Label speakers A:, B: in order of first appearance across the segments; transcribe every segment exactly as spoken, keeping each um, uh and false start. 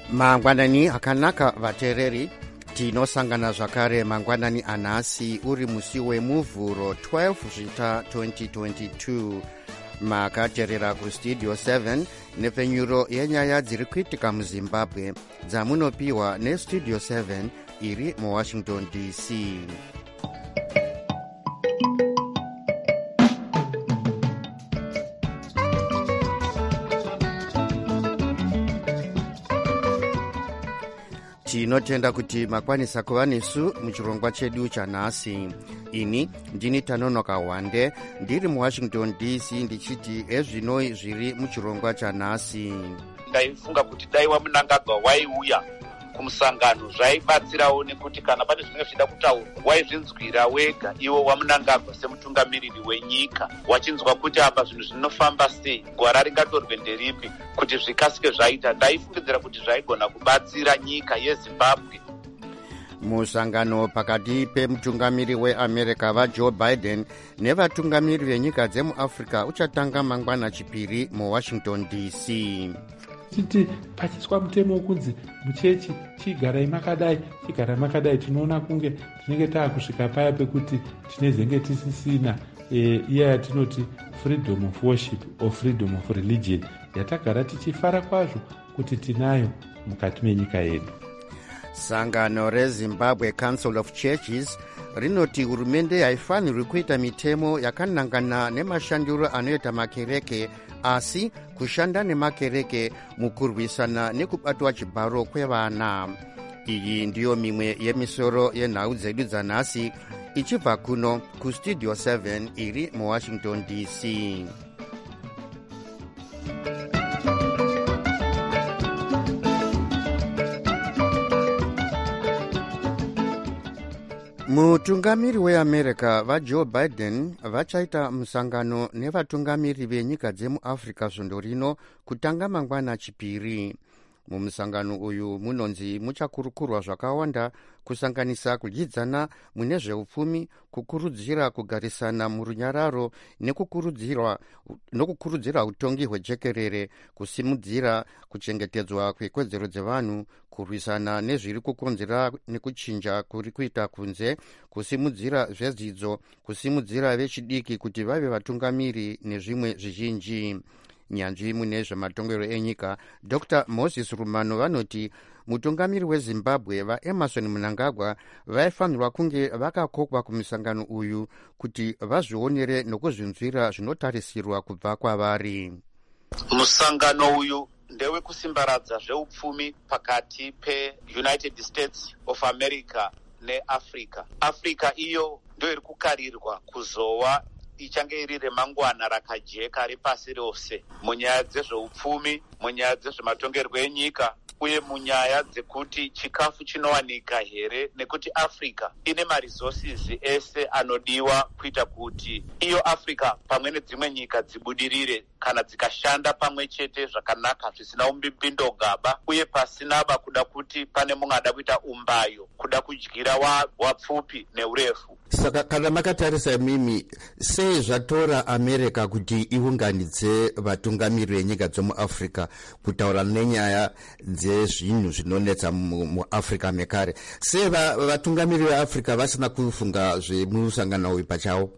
A: mangwanani akanaka vateereri, tinosangana zvakare mangwanani anhasi uri musi wemuvhuro twelve zvita twenty twenty-two. Makateerera kustudio seven nepfenyuro yenyaya dziri kuitika muzimbabwe dzamunopiwa nestudio seven iri muwashington D C. Tinotenda kuti makwanisa kuva nesu muchirongwa chedu chanhasi. Ini ndini Tanonoka Wande ndiri muwashington D C ndichiti ezvino zviri muchirongwa chanhasi.
B: Ndaifunga kuti dai wamunangagwa waiuya kumusangano zvaibatsirawo nekuti kana pane zvinenge zvida kutaurwa waizvinzwira wega iwo wamunangagwa semutungamiriri wenyika, wachinzwa kuti apa zvinhu zvinofamba sei, gwara ringatorwe nderipi kuti zvikasike zvaita. Ndaifungidzira kuti zvaigona kubatsira nyika yeZimbabwe.
A: Musangano pakati pemutungamiri weAmerica vaJoe Biden nevatungamiri venyika dzemuAfrica uchatanga mangwana chipiri muwashington D C.
C: Titi pachiswa mutemo wokunzi muchechi chigarai makadai chigarai makadai, tinoona kunge tinenge taakusvika paya pekuti tinezenge tisisina e, iya yatinoti freedom of worship or freedom of religion yatagara tichifara kwazvo kuti tinayo mukati menyika yedu.
A: Sangano reZimbabwe Council of Churches rinoti hurumende haifanirwi kuita mitemo yakanangana nemashandiro anoita makereke, asi kushanda nemakereke mukurwisana nekubatwa chibharo kwevana. Iyi ndiyo mimwe yemisoro yenhau dzedu dzanhasi, ichibva kuno kustudio seven iri muwashington D C. Mutungamiri weAmerica vaJoe Biden vachaita musangano nevatungamiri venyika dzemuAfrica svondo rino kutanga mangwana chipiri. Mumusangano uyu munonzi muchakurukurwa zvakawanda, kusanganisa kudyidzana mune zveupfumi, kukurudzira kugarisana murunyararo nekukurudzira nokukurudzira utongi hwejekerere, kusimudzira kuchengetedzwa kwekodzero dzevanhu, kurwisana nezviri kukonzera nekuchinja kuri kuita kunze, kusimudzira zvedzidzo, kusimudzira vechidiki kuti vave vatungamiri nezvimwe zvizhinji. Nyanzvi mune zvematongero enyika Doctor Moses Rumano vanoti mutungamiri weZimbabwe vaEmerson Mnangagwa vaifanirwa kunge vakakokwa kumusangano uyu kuti vazvionere nokuzvinzwira zvinotarisirwa kubva kwavari.
B: Musangano uyu ndewe kusimbaradza zveupfumi pakati peUnited States of America neAfrica. Africa iyo ndio iri kukarirwa kuzowa ichange iri remangwana rakajeka repasi rose munyaya dzezveupfumi, munyaya dzezvematongerwo enyika, uye munyaya dzekuti chikafu chinowanika here, nekuti Africa ine maresources ese anodiwa kuita kuti iyo Africa pamwe nedzimwe nyika dzibudirire kana dzikashanda pamwe chete zvakanaka zvisina umbipindo gaba, uye pasinaba kuda kuti pane mumwe ada kuita umbayo, kuda kudyira wa wapfupi neurefu.
A: Saka kana makatarisa mimi, sei zvatora America kuti iunganidze vatungamiri venyika dzemuAfrica kutaura nenyaya dzezvinhu zvinonetsa muAfrica mekare? Sei vatungamiri veAfrica vasina kufunga zvemusangano uyu pachawo?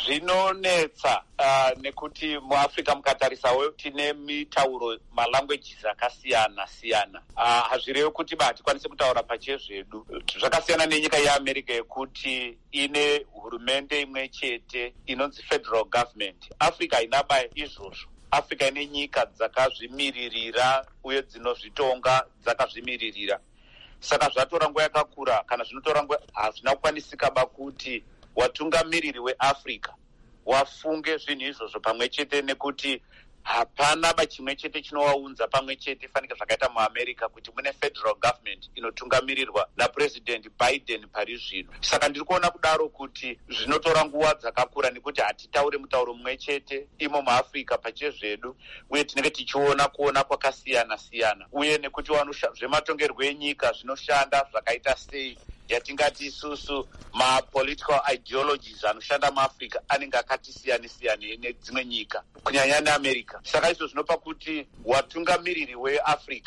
B: Zvinonetsa uh, nekuti muAfrica mukatarisawo tine mitauro malanguages akasiyana siyana. Uh, hazvirevi kuti batikwanise kutaura pachezvedu. Zvakasiyana nenyika yeAmerica yekuti ine hurumende imwe chete inonzi federal government. Africa inaba izvozvo. Africa ine nyika dzakazvimiririra uye dzinozvitonga dzakazvimiririra. Saka zvatora nguva yakakura, kana zvinotora nguva hazvina kukwanisika ba kuti watungamiriri weAfrica wafunge zvinhu izvozvo pamwe chete, nekuti hapana bachimwe chete chinowaunza pamwe chete fanike zvakaita muAmerica kuti mune federal government inotungamirirwa naPresident Biden pari zvino. Saka ndiri kuona kudaro kuti zvinotora nguva dzakakura, nekuti hatitaure mutauro mumwe chete imo muAfrica pachezvedu, uye tinenge tichiona kuona kwakasiyana siyana, uye nekuti zvematongerwo enyika zvinoshanda zvakaita sei, yatingati isusu ma-political ideologies anoshanda muAfrica anenge akati siyane siyane nedzimwe nyika kunyanya neAmerica. Saka izvo zvinopa kuti watungamiriri weAfrica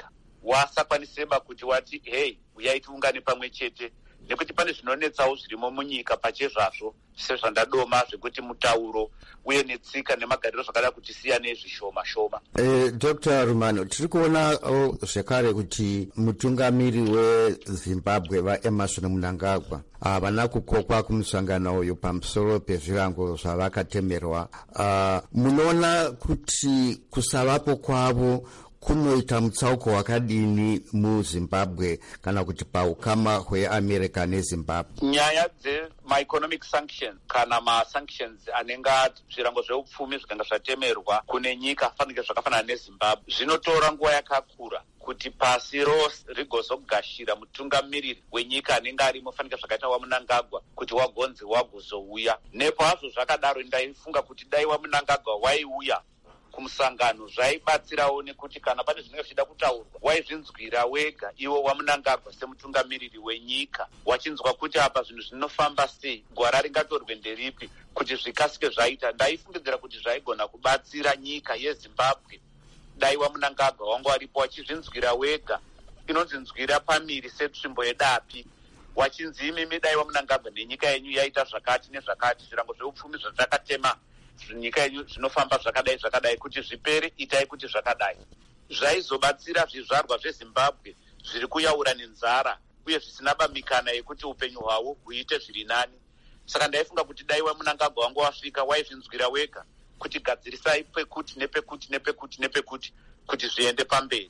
B: wasakwaniseba kuti wati hei uyai tiungane pamwe chete, nekuti pane zvinonetsawo zvirimo munyika pachezvazvo sezvandadoma zvekuti mutauro uye netsika nemagariro zvakada kuti siyane zvishoma shoma.
A: Eh, Doctor Rumano, tiri kuona zvekare kuti mutungamiri weZimbabwe vaEmmerson Mnangagwa havana kukokwa kumusangano uyu pamusoro pezvirango zvavakatemerwa. Uh, munoona kuti kusavapo kwavo kunoita mutsauko wakadini muZimbabwe kana kuti paukama hweAmerica neZimbabwe?
B: Nyaya dzemaeconomic sanctions kana masanctions anenge zvirango zveupfumi zvikanga zvatemerwa kune nyika fanike zvakafanana neZimbabwe zvinotora nguva yakakura kuti pasi rose rigozogashira mutungamiriri wenyika anenge arimo fanike zvakaita waMnangagwa kuti wagonzi wagozouya. Nepo hazvo zvakadaro ndaifunga kuti dai waMnangagwa waiuya kumusangano zvaibatsirawo nekuti kana pane zvinenge zvichida kutaurwa waizvinzwira wega iwo waMnangagwa semutungamiriri wenyika, wachinzwa kuti apa zvinhu zvinofamba sei, gwara ringatorwe nderipi kuti zvikasike zvaita. Ndaifungidzira kuti zvaigona kubatsira nyika yeZimbabwe dai waMnangagwa wangu waripo wachizvinzwira wega, inonzinzwira pamiri setsvimbo yedapi, wachinzi imimi dai waMnangagwa nenyika yenyu yaita zvakati nezvakati, zvirango zveupfumi zvatakatema nyika yenyu zvinofamba zvakadai zvakadai, kuti zvipere itai kuti zvakadai. Zvaizobatsira zvizvarwa zveZimbabwe zviri kuyaura nenzara uye zvisina bamikana yekuti upenyu hwavo huite zviri nani. Saka ndaifunga kuti dai waMnangagwa wangu wasvika waizvinzwira wega kuti gadzirisai pekuti nepekuti nepekuti nepekuti kuti zviende pamberi.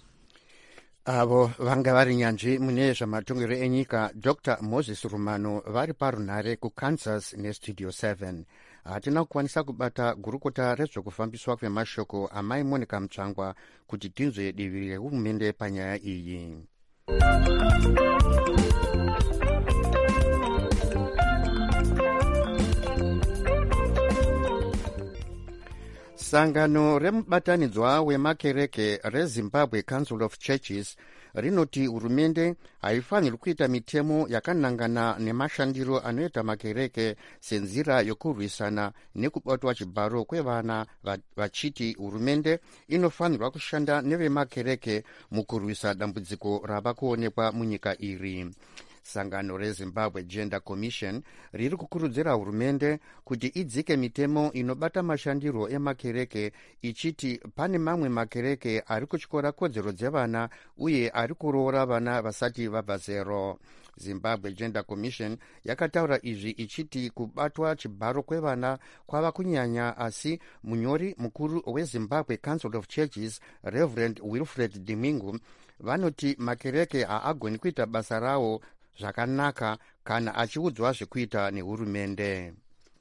A: Avo vanga vari nyanzvi mune zvamatongero enyika Doctor Moses Rumano vari parunhare kuKansas neStudio seven. Hatina kukwanisa kubata gurukota rezvekufambiswa kwemashoko amai Monica Mutsvangwa kuti tinzwe divi rehurumende panyaya iyi. Sangano remubatanidzwa wemakereke reZimbabwe Council of Churches rinoti hurumende haifanirwi kuita mitemo yakanangana nemashandiro anoita makereke senzira yokurwisana nekubatwa chibharo kwevana, vachiti hurumende inofanirwa kushanda nevemakereke mukurwisa dambudziko rava kuonekwa munyika iri. Sangano reZimbabwe Gender Commission riri kukurudzira hurumende kuti idzike mitemo inobata mashandiro emakereke, ichiti pane mamwe makereke ari kutyora kodzero dzevana uye ari kuroora vana vasati vabva zero. Zimbabwe Gender Commission yakataura izvi ichiti kubatwa chibharo kwevana kwava kunyanya, asi munyori mukuru weZimbabwe Council of Churches Reverend Wilfred Dimingu vanoti makereke haagoni kuita basa rawo zvakanaka kana achiudzwa zvekuita nehurumende.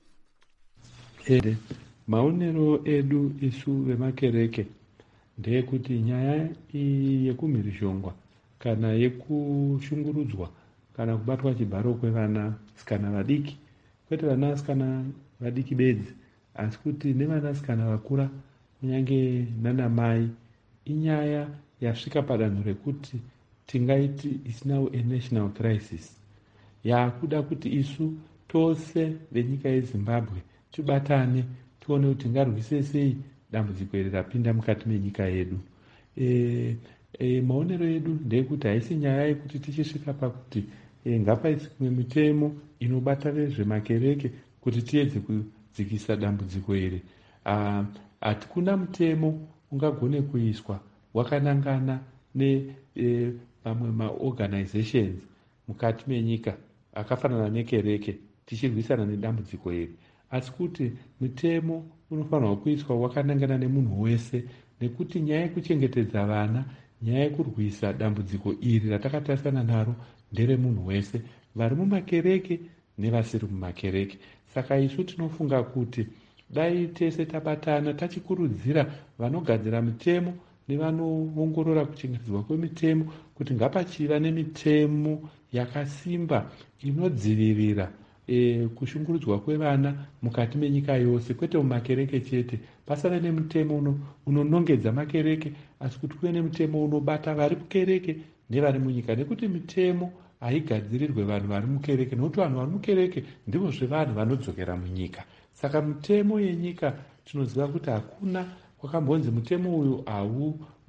C: Ede maonero edu isu vemakereke ndeyekuti nyaya yekumhirishongwa kana yekushungurudzwa kana kubatwa chibharo kwevana sikana vadiki, kwete vana sikana vadiki bedzi, asi kuti nevana sikana vakura kunyange nanamai, inyaya yasvika padanho rekuti tingaiti is now a national crisis. Yakuda kuti isu tose venyika yeZimbabwe tibatane tione kuti tingarwise sei dambudziko iri rapinda mukati menyika yedu. E, e, maonero edu ndeyekuti haisi nyaya yekuti tichisvika pakuti e, ngapaiswe mitemo inobata vezvemakereke kuti tiedze kudzikisa dambudziko iri. Hatikuna mutemo ungagone kuiswa wakanangana ne e, pamwe maorganizations mukati menyika akafanana nekereke tichirwisana nedambudziko iri, asi kuti mitemo unofanirwa kuiswa wakanangana nemunhu wese, nekuti nyaya yekuchengetedza vana, nyaya yekurwisa dambudziko iri ratakatarisana naro nderemunhu wese, vari mumakereke nevasiri mumakereke. Saka isu tinofunga kuti dai tese tabatana tachikurudzira vanogadzira mitemo nevanoongorora kuchengetedzwa kwemitemo kuti ngapachiva nemitemo yakasimba inodzivirira e, kushungurudzwa kwevana mukati menyika yose, kwete mumakereke chete. Pasave nemutemo uno unonongedza makereke, asi kuti kuve nemutemo unobata vari mukereke nevari munyika, nekuti mitemo haigadzirirwe vanhu vari mukereke, nokuti vanhu vari mukereke ndivo zvevanhu vanodzokera munyika. Saka mitemo yenyika tinoziva kuti hakuna wakambonzi mutemo uyu haubatwi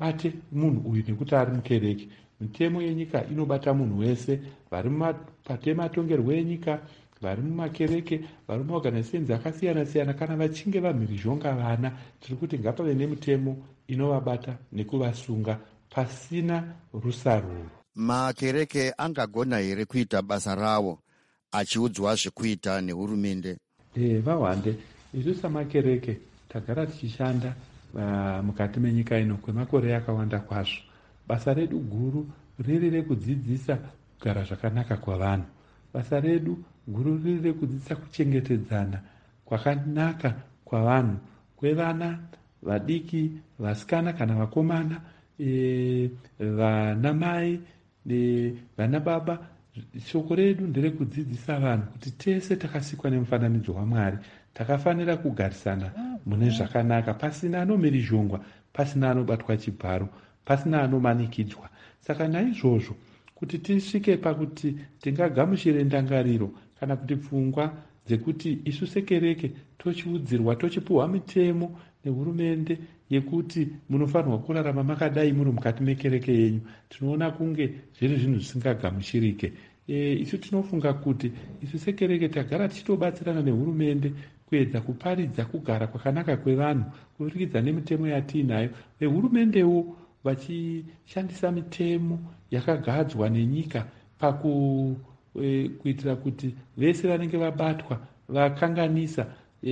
C: bate munhu uyu nekuti ari mukereke. Mitemo yenyika inobata munhu wese, vari patematongerwo enyika, vari mumakereke, vari mumaorganizations akasiyana siyana. Kana vachinge vamhirizhonga vana, tiri kuti ngapave nemitemo inovabata nekuvasunga pasina rusaruro.
A: Makereke angagona here kuita basa ravo achiudzwa zvekuita nehurumende?
C: E, vahwande isu samakereke tagara tichishanda uh, mukati menyika ino kwemakore akawanda kwazvo. Basa redu guru riri rekudzidzisa kugara zvakanaka kwavanhu. Basa redu guru riri rekudzidzisa kuchengetedzana kwakanaka kwavanhu, kwevana vadiki, vasikana kana vakomana, e, vanamai, e, vana baba. Shoko redu nderekudzidzisa vanhu kuti tese takasikwa nemufananidzo waMwari, takafanira kugarisana mune zvakanaka, pasina anomhirizhongwa, pasina anobatwa chibharo, pasina anomanikidzwa. Saka naizvozvo kuti tisvike pakuti tingagamuchire ndangariro kana kuti pfungwa dzekuti isu sekereke tochiudzirwa, tochipuhwa mitemo nehurumende yekuti munofanirwa kurarama makadai muri mukati mekereke yenyu, tinoona kunge zviri zvinhu zvisingagamuchirike. E, isu tinofunga kuti isu sekereke tagara tichitobatsirana nehurumende kuedza kuparidza kugara kwakanaka kwevanhu kuburikidza nemitemo yatiinayo. Vehurumendewo vachishandisa mitemo yakagadzwa nenyika paku e, kuitira kuti vese vanenge vabatwa vakanganisa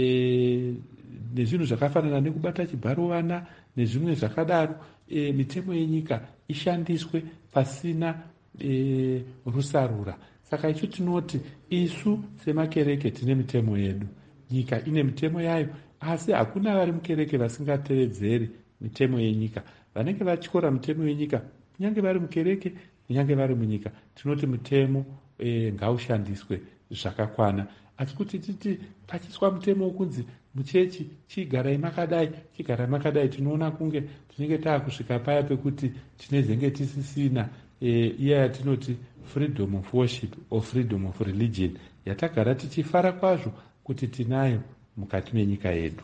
C: e, nezvinhu zvakafanana nekubata chibharo vana nezvimwe zvakadaro, e, mitemo yenyika ishandiswe pasina e, rusarura. Saka isu tinoti isu semakereke tine mitemo yedu, nyika ine mitemo yayo, asi hakuna vari mukereke vasingatevedzeri mitemo yenyika. Vanenge vatyora mitemo yenyika kunyange vari mukereke kunyange vari munyika, tinoti mitemo e, ngaushandiswe zvakakwana. Asi kuti titi pachiswa mutemo wokunzi muchechi chigarai makadai chigarai makadai, tinoona kunge tinenge taakusvika paya pekuti tinezenge tisisina e, iya yatinoti freedom of worship or freedom of religion yatagara tichifara kwazvo kuti tinayo mukati menyika yedu.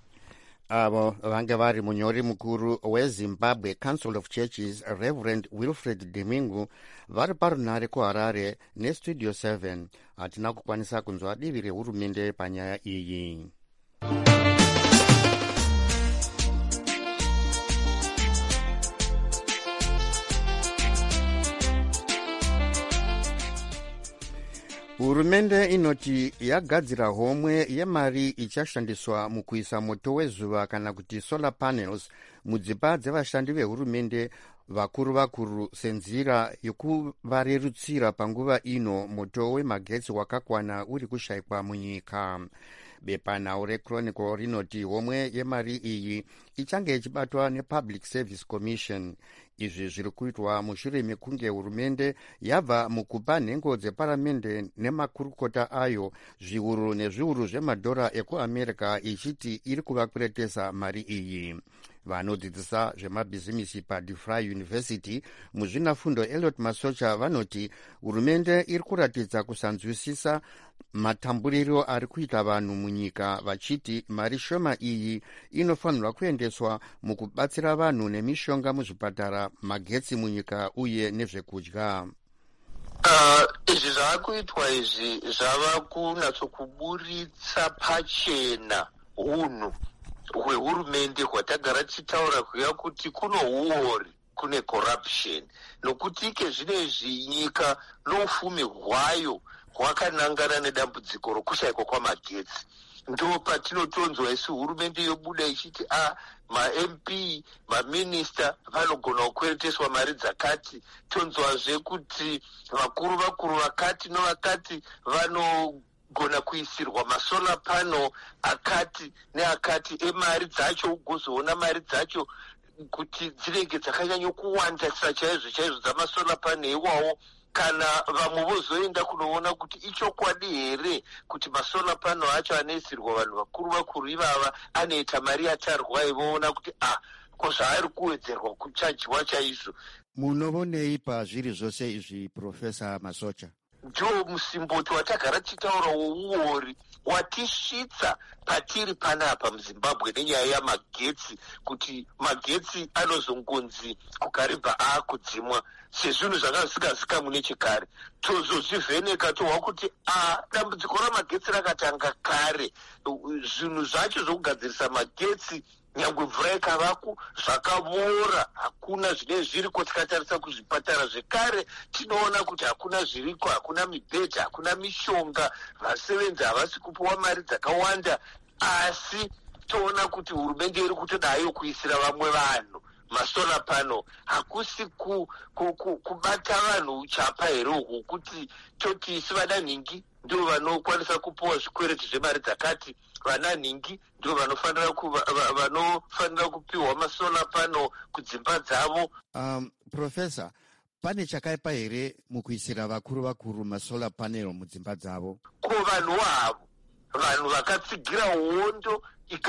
A: Avo vange vari munyori mukuru weZimbabwe Council of Churches Reverend Wilfred Domingo vari parunare kuHarare nestudio seven. Hatina kukwanisa kunzwa divi rehurumende panyaya iyi. Hurumende inoti yagadzira homwe yemari ichashandiswa mukuisa moto wezuva kana kuti solar panels mudzimba dzevashandi vehurumende vakuru vakuru senzira yokuvarerutsira panguva ino moto wemagetsi wakakwana uri kushayikwa munyika. Bepanhau reChronicle rinoti homwe yemari iyi ichange ichibatwa nePublic Service Commission. Izvi zviri kuitwa mushure mekunge hurumende yabva mukupa nhengo dzeparamende nemakurukota ayo zviuru nezviuru zvemadhora ekuamerica ichiti iri kuvakweretesa mari iyi. Vanodzidzisa zvemabhizimisi paDeFry University muzvinafundo Elliot Masocha vanoti hurumende iri kuratidza kusanzwisisa matamburiro ari kuita vanhu munyika, vachiti mari shoma iyi inofanirwa kuendeswa mukubatsira vanhu nemishonga muzvipatara, magetsi munyika uye nezvekudya.
D: Izvi zvaakuitwa izvi zvava kunyatsokuburitsa pachena unhu hwehurumende hwatagara tichitaura kuya kuti kuno uori, kune corruption, nokuti ike zvinezvi nyika noufumi hwayo hwakanangana nedambudziko rokushayikwa kwamagetsi. Ndo patinotonzwa isu hurumende yobuda ichiti a ma-M P maminista vanogona kukwereteswa mari dzakati, tonzwazve kuti vakuru vakuru vakati novakati vanogona kuisirwa masolar panel akati neakati emari dzacho, ugozoona mari dzacho kuti dzinenge dzakanyanyokuwandisa chaizvo chaizvo dzamasolar panel iwawo. Kana vamwe vozoenda kunoona kuti ichokwadi here kuti masolar panel acho anoisirwa vanhu vakuru vakuru ivava anoita mari yatarwa, ivoona kuti ah ko zvaari kuwedzerwa kuchajiwa chaizvo.
A: Munovonei pazviri zvose izvi, Profesa Masocha?
D: ndio musimboti watagara tichitaura wouori watisvitsa patiri panapa muzimbabwe nenyaya yamagetsi, kuti magetsi anozongonzi kugaribva akudzimwa sezvinhu zvanga zvisingazikamwe nechekare. Tozozvivheneka tohwa kuti a dambudziko ramagetsi rakatanga kare. Zvinhu zvacho zvokugadzirisa magetsi nyangwe mvura ikavaku zvakavora, hakuna zvine zviriko. Tikatarisa kuzvipatara zvekare tinoona kuti hakuna zviriko, hakuna mibhedha, hakuna mishonga, vasevenzi havasi kupiwa mari dzakawanda. Asi toona kuti hurumende iri kutodayo kuisira vamwe vanhu masolar panel. Hakusi ku, ku, ku, kubata vanhu uchapa here uku, kuti toti isi vananhingi ndio vanokwanisa kupiwa zvikwereti zvemari dzakati, vananhingi ndio vanofanira kuva, vanofanira kupiwa masolar panel kudzimba dzavo.
A: Um, Professor, pane chakaipa here mukuisira vakuru vakuru masolar panel mudzimba dzavo?
D: Ko vanhu wavo, vanhu vakatsigira hondo,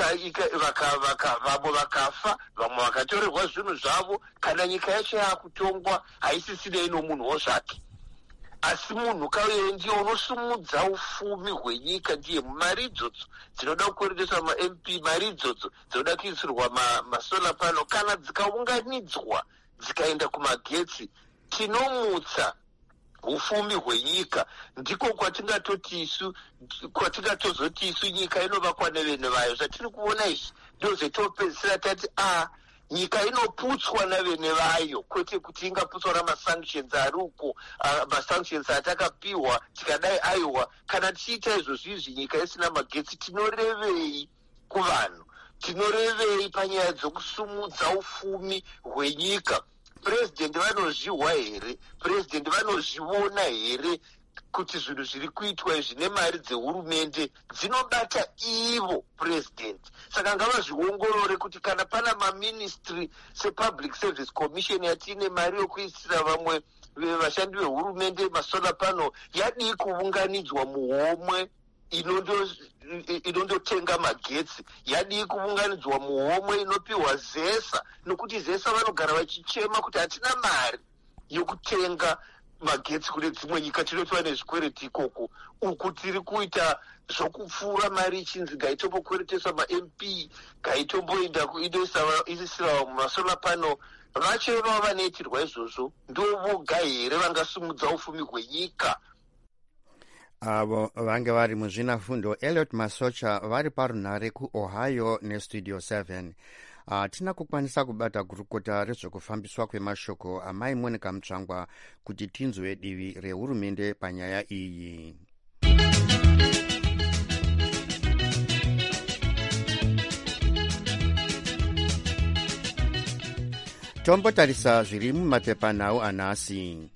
D: vamwe vakafa, vamwe vakatorerwa zvinhu zvavo. Kana nyika yacho yakutongwa haisisinei nomunhuwo zvake, asi munhu kauye ndiye unosumudza ufumi hwenyika. Ndiye mari idzodzo dzinoda kukwereteswa ma-M P, mari idzodzo dzinoda kuisirwa masolar panel, kana dzikaunganidzwa dzikaenda kumagetsi, tinomutsa ufumi hwenyika. Ndiko kwatingatoti isu kwatingatozoti isu nyika inovakwa nevene vayo. Zvatiri kuona izvi ndo zvetopedzisira tati a nyika inoputswa navene vayo, kwete kuti ingaputswa namasanctions ari uko, masanctions atakapiwa tikadai aiwa. Kana tichiita izvozvo izvi nyika isina magetsi, tinorevei kuvanhu? Tinorevei panyaya dzokusumudza ufumi hwenyika? President vanozvihwa here? President vanozviona here kuti zvinhu zviri kuitwa izvi nemari dzehurumende dzinobata ivo president? Saka ngavazviongorore kuti kana pana maministry sepublic service commission yatiine mari yokuisira vamwe vashandi vehurumende masolar panel, yadii kuunganidzwa muhomwe inondotenga magetsi? Yadii kuunganidzwa muhomwe inopiwa zesa? Nokuti zesa vanogara vachichema kuti hatina mari yokutenga magetsi kune dzimwe nyika, tinotiwa nezvikwereti ikoko. Uku tiri kuita zvokupfuura mari ichinzi ngaitombokuereteswa ma-M P, ngaitomboenda kuisira masolar panel. Vacho vava vaneitirwa izvozvo ndo voga here vangasumudza ufumi hwenyika?
A: Avo vange vari muzvinafundo Elliot Masocha vari parunhare kuOhio nestudio seven. Hatina uh, kukwanisa kubata gurukota rezvekufambiswa kwemashoko amai Monica Mutsvangwa kuti tinzwe divi rehurumende panyaya iyi. Tombotarisa zviri mumapepanhau anhasi.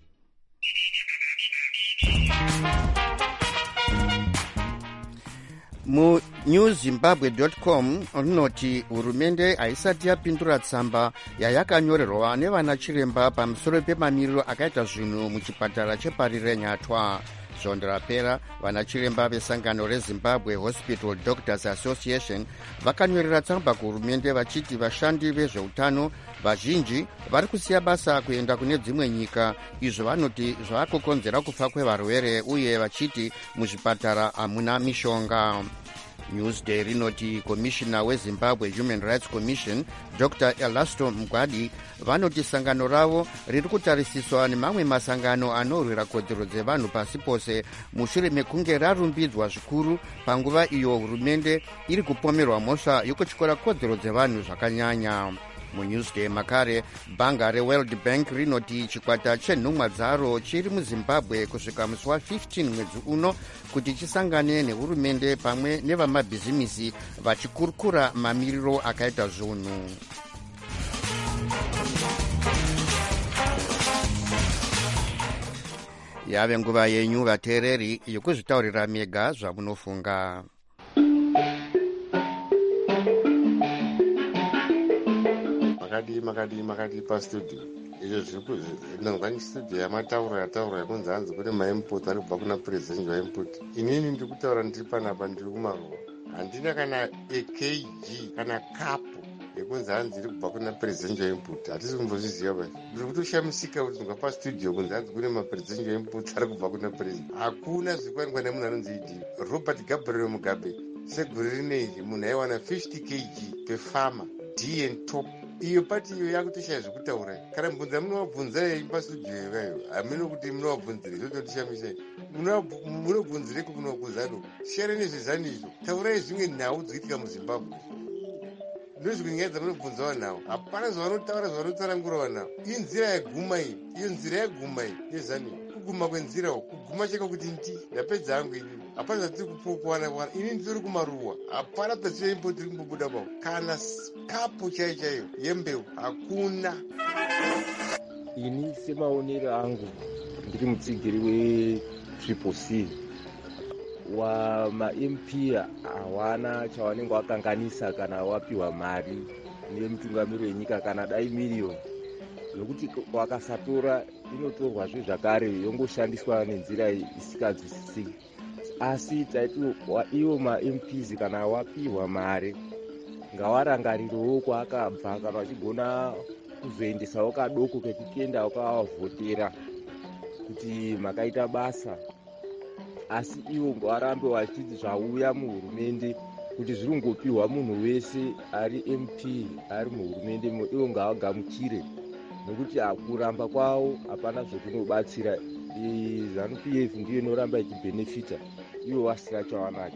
A: Mu new zimbabwe dot com rinoti hurumende haisati yapindura tsamba yayakanyorerwa nevana chiremba pamusoro pemamiriro akaita zvinhu muchipatara cheparire Nyatwa. Zvondo rapera vana chiremba vesangano reZimbabwe Hospital Doctors Association vakanyorera tsamba kuhurumende vachiti vashandi vezveutano vazhinji vari kusiya basa kuenda kune dzimwe nyika, izvo vanoti zvavakukonzera kufa kwevarwere, uye vachiti muzvipatara hamuna mishonga. Newsday rinoti komishina weZimbabwe Human Rights Commission Doctor Elasto Mgwadi vanoti sangano ravo riri kutarisiswa nemamwe masangano anorwira kodzero dzevanhu pasi pose mushure mekunge rarumbidzwa zvikuru panguva iyo hurumende iri kupomerwa mhosva yokutyora kodzero dzevanhu zvakanyanya. MuNewsday makare bhanga reWorld Bank rinoti chikwata chenhumwa dzaro chiri muZimbabwe kusvika musi wa15 mwedzi uno kuti chisangane nehurumende pamwe nevamabhizimisi vachikurukura mamiriro akaita zvinhu. Yave nguva yenyu vateereri yokuzvitaurira mega zvamunofunga.
E: makadi makadi makadi pastudio izvo zviri kunongwa studio yamatauro yataura yakunzi hanzi kune mainput ari kubva kuna president wainput. Inini ndiri kutaura ndiri panapa ndiri kumaruwa, handina kana akg kana kapu kunzi hanzi iri kubva kuna presidential input. Hatisi kumbozviziva basi. Ndiri kutoshamisika kuti ndinga pastudio kunzi hanzi kune mapresidential input ari kubva kuna president. Hakuna zvikwanikwa nemunhu anonzi idi Robert Gabriel Mugabe. Segore rinezvi munhu aiwana fifty kilograms per farmer D and top. Iyo pati iyo yakutoshaya zvekutaura. Kana mbunza munovabvunzai pastudio ivayo hamino kuti munovabvunzire zvototishamisa. Munobvunzireko kuno kuzano shere nezvezano izvo taurai zvimwe nhau dzikuitika muZimbabwe. Ndozvikunyaya munobvunzawo nhau hapana zvavanotaura zvavanotsanangurawo nhau. Iyi nzira yaguma iyi iyo nzira yaguma iyi yezano kuguma kwenzirawo kuguma cheka kuti nti ndapedza hangu ini hapana zvatiri kuwana wana ini ndiri kumaruwa hapana pedziri imbo tiri kumbobuda pawo kana kapu chaiyo chaiyo yembeu hakuna.
F: Ini semaonero angu ndiri mutsigiri wetriple C wa ma-M P hawana chawanenge wakanganisa kana wapiwa mari nemutungamiriri wenyika kana dai miriyoni nokuti wakasatora inotorwazve zvakare yongoshandiswa nenzira isinganzwisisiki. Asi taiti iwo ma-M Ps kana wapiwa mari ngawarangarirewo kwaakabva kana wachigona kuzoendesawo kadoko kekuenda wakavhotera kuti makaita basa. Asi iwo ngawarambe wachiti zvauya muhurumende kuti zviri kungopiwa munhu wese ari M P ari muhurumende iwo ngawagamuchire nokuti kuramba kwawo hapana zvokunobatsira. ZANU P F ndiyo inoramba ichibhenefita iwo wasina chawanacho.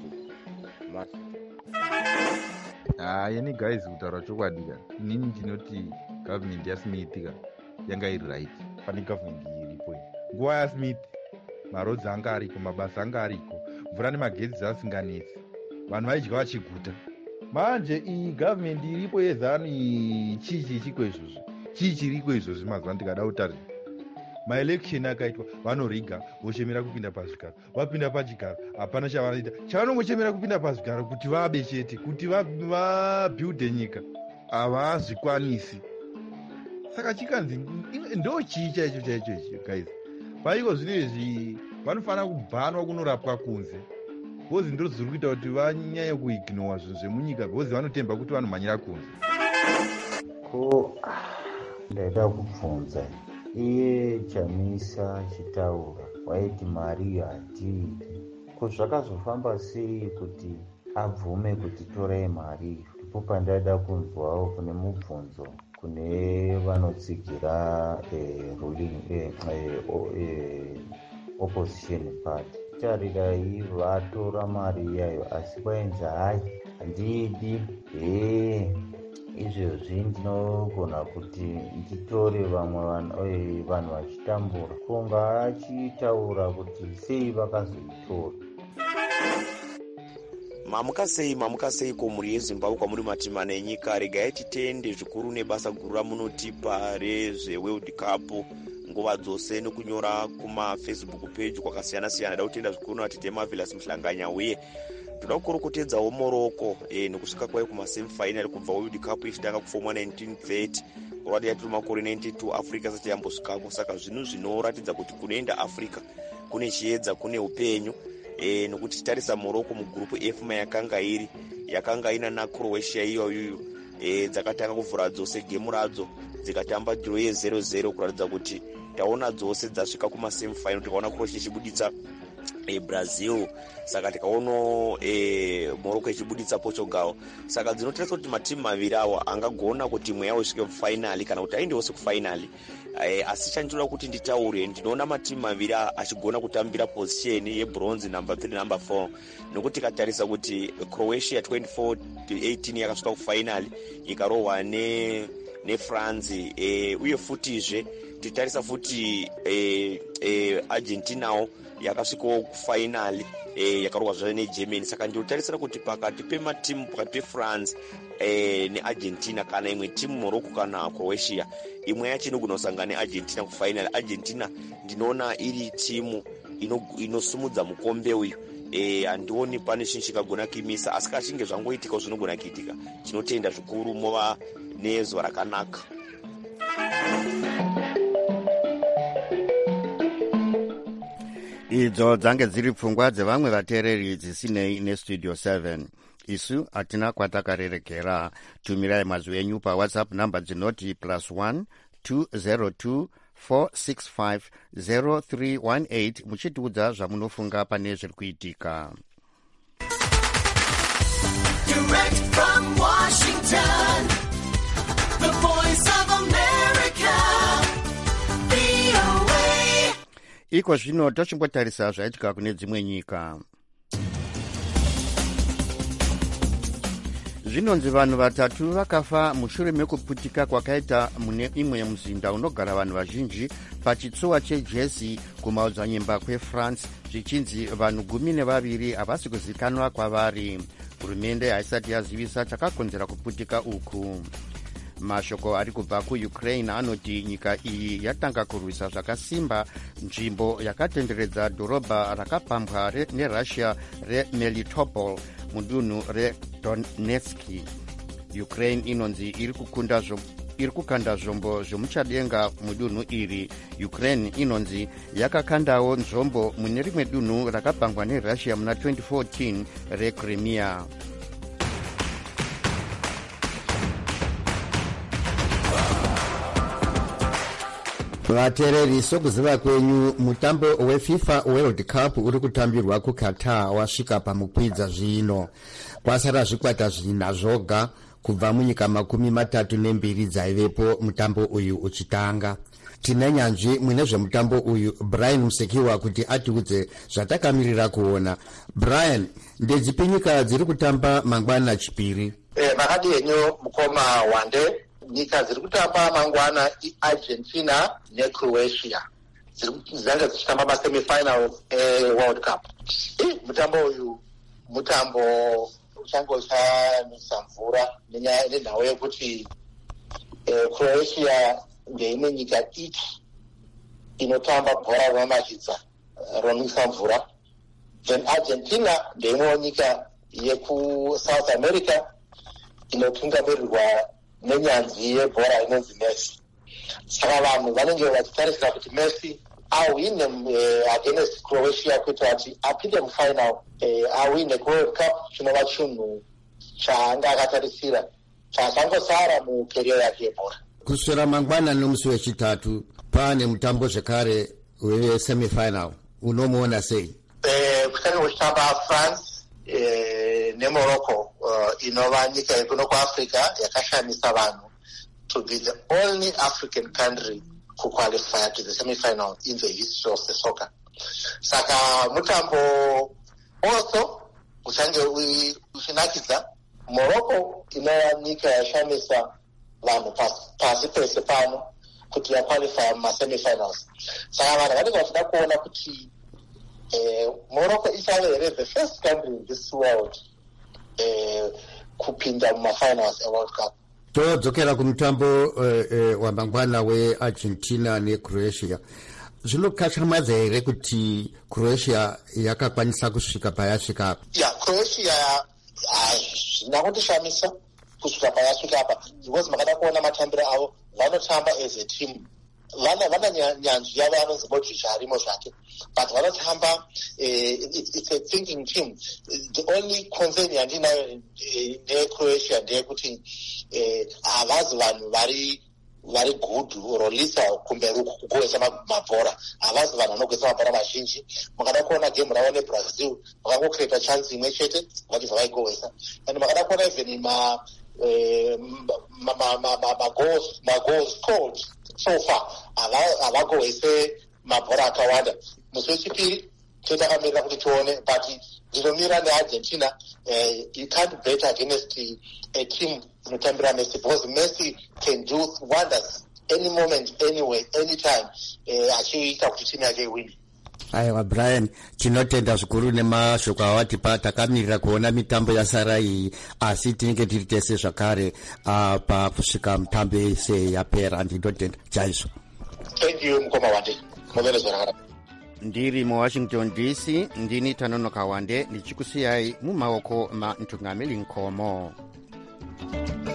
G: Ah, yani guys kutaura chokwadi ka inini ndinoti government yaSmith ka yanga iri right pane government iripo iyi. Nguva yaSmith marodzi anga ariko, mabasa anga ariko, mvura nemagetsi asinganetsi, vanhu vaidya vachiguta. Manje iyi government iripo yeZANU chii chichiko izvozvo chii chiriko izvozvi mazuva ndikada kutarira. Maelection akaitwa vanoriga vochemera kupinda pazvigaro, vapinda pachigaro hapana chavanoita. Chavanongochemera kupinda pazvigaro kuti vabe chete kuti vabuilde nyika havazvikwanisi. Saka chikanzi ndo chii chaicho chaicho icho guys. Paiko zvinezvi vanofanira kubhanwa kunorapwa kunze bhozi ndiro zviri kuita kuti vanyanye kuignora zvinhu zvemunyika bhozi vanotemba kuti vanomhanyira kunze.
H: Ko ndaida kubvunza iye Chamisa Chitaura waiti mari hatiidi, ko zvakazofamba sei kuti abvume kuti torai mari? Ndipo pandaida kunzwawo kune mubvunzo kune vanotsigira eh, ruling eh, eh, opposition party. Tarirai vatora mari iyayo asi kwainzi hai handidi. Eh, izvezvi ndinogona kuti nditore vamwe vanhu vachitambura. Kunga achitaura kuti sei vakazoitora.
I: Mamuka sei mamuka sei komuri yeZimbabwe kwamuri matimana enyika regai titende zvikuru nebasa guru ramunotipa rezveWorld Cup nguva dzose nekunyora kumafacebook page kwakasiyana siyana. Da kutenda zvikuru natite Marvelous Muhlanganya uye toda kukorokotedzawo Morocco eh, nekusvika kwayo kumasemifinal kubva World Cup ichitanga kufomwa nineteen thirty orati yatiri makore ninety-two Africa sati yambosvikako. Saka zvinhu zvinoratidza kuti kunoenda Africa kune chiedza kune upenyu. E, nokuti titarisa Morocco mugrupu F mayakanga iri yakanga ina na Croatia iyoyo e, dzakatanga kuvhura dzose gemu radzo dzikatamba draw ye zero zero kuratidza kuti taona dzose dzasvika kuma semifinal. Tikaona Croatia ichibuditsa e, Brazil, saka tikaona e, Morocco ichibuditsa Portugal. Saka dzinotarisa kuti matimu maviri awa angagona kuti imwe yawo isvike kufinali kana kuti aende wose kufinali. E, asi chandiroda kuti nditaure ndinoona matimu maviri achigona kutambira position yebronze number three number four nokuti tikatarisa kuti Croatia twenty-four eighteen yakasvika kufinali ikarohwa ne neFrance e, uye futizve titarisa futi e, e, Argentinawo yakasvikawo kufinali e, yakarohwa zvave neGermany. Saka ndinotarisira kuti pakati pematimu pakati peFrance e, neArgentina kana imwe timu Morocco kana Croatia imwe yacho inogona kusangana neArgentina kufinal. Argentina ndinoona iri timu inosumudza ino mukombe uyu. E, handioni pane chinhu chingagona kuimisa, asi kachinge zvangoitika zvinogona kuitika. Tinotenda zvikuru mova nezuva rakanaka.
A: Idzo dzange dziri pfungwa dzevamwe vateereri dzisinei nestudio seven. isu hatina kwatakarerekera. Tumirai mazwi enyu pawhatsapp namba dzinoti plus one two zero two four six five zero three one eight muchitiudza zvamunofunga pane zviri kuitika.
J: Direct from Washington, the voice of America, V O A.
A: Iko zvino tochimbotarisa zvaitika kune dzimwe nyika. Zvinonzi vanhu vatatu vakafa mushure mekuputika kwakaita mune imwe muzinda unogara vanhu vazhinji pachitsuwa cheJersey kumaodzanyemba kweFrance, zvichinzi vanhu gumi nevaviri havasi kuzivikanwa kwavari. Hurumende haisati yazivisa chakakonzera kuputika uku. Mashoko ari kubva kuUkraine anoti nyika iyi yatanga kurwisa zvakasimba nzvimbo yakatenderedza dhorobha rakapambwa neRussia reMelitopol mudunhu reDonetsk. Ukraine inonzi iri kukunda iri kukanda zvombo zvomuchadenga mudunhu iri. Ukraine inonzi yakakandawo nzvombo mune rimwe dunhu rakapambwa neRussia muna twenty fourteen reCrimea. Vatereri, sokuziva kwenyu, mutambo weFIFA World Cup uri kutambirwa kuQatar wasvika pamukwidza zvino. Kwasara zvikwata zvina zvoga kubva munyika makumi matatu nembiri dzaivepo mutambo uyu uchitanga. Tine nyanzvi mune zvemutambo uyu Brian Musekiwa kuti atiudze zvatakamirira kuona. Brian, ndedzipi nyika dziri kutamba mangwana chipiri?
K: Eh, makadi yenyu mukoma wande. Nyika dziri kutamba mangwana iArgentina neCroatia. Dzanga dzichitamba masemifinals eWorld Cup. Eh, mutambo uyu mutambo uchangochanisa mvura nenhau yekuti eh, Croatia ndeimwe nyika iki inotamba bhora rinonakidza ronwisa mvura. Then Argentina ndeimwe nyika yekuSouth America inotungamirirwa nenyanzvi yebhora inonzi Messi. Saka vanhu vanenge vachitarisira kuti Messi awine uh, against Croatia kuita kuti apinde mufinal uh, awine World Cup chinova chinhu chaanga akatarisira chachangosara mukerera yake yebhora.
A: Kuswera mangwana nomusi wechitatu pane mutambo zvekare wesemifinal unomuona sei?
K: Eh, kutange kuchitamba France eh, neMorocco uh, inova nyika yekuno kuAfrica yakashamisa vanhu to be the only African country to qualify to the semi-final in the history of the soccer. Saka mutambo also uchange uchinakidza. Morocco inova nyika yashamisa vanhu pasi pese pano kuti yaqualify muma-semi-finals. Saka vanhu vanenge vachida kuona kuti eh, Morocco ichave here the first country in this world eh, kupinda muma-finals eWorld Cup.
A: Todzokera kumutambo uh, uh, wamangwana weArgentina neCroatia. Zvinokashamadza here kuti Croatia yakakwanisa kusvika payasvika apa?
K: Ya, Croatia hazvina kundishamisa kusvika payasvika apa because makada kuona matambiro avo vanotamba as a team. Vana vana nyanzvi yavo anonzi Modric harimo zvake, but vanotamba uh, it's, it's a thinking team. The only concern yandinayo neCroatia ndeyekuti havazi vanhu vari vari good rolisa kumberi kugoesa mabhora. Havazi vanhu vanogoesa mabhora mazhinji. Makada kuona game ravo neBrazil vakangocreata chance imwe chete vachibva vaigoesa, and makada kuona even ma ma ma ma ma goals ma goals scored so far havagoese mabhora akawanda. Musi wechipiri totakamirira kuti tione, but ndinomira neArgentina. Uh, you can't bet against a team inotambira Messi because Messi can do wonders any moment, anywhere, anytime achiita kuti timu yake iwine.
A: Aiwa Brian, tinotenda zvikuru nemashoko awatipa. Takamirira kuona mitambo yasara iyi, asi tinenge tiri tese zvakare uh, pakusvika mutambo yese yapera. Ndinotenda chaizvo.
K: Thank you mukoma wande. Muverezo rakara.
A: Ndiri muWashington D C, ndini Tanonoka Wande, ndichikusiyai mumaoko ma Ntungamili Nkomo.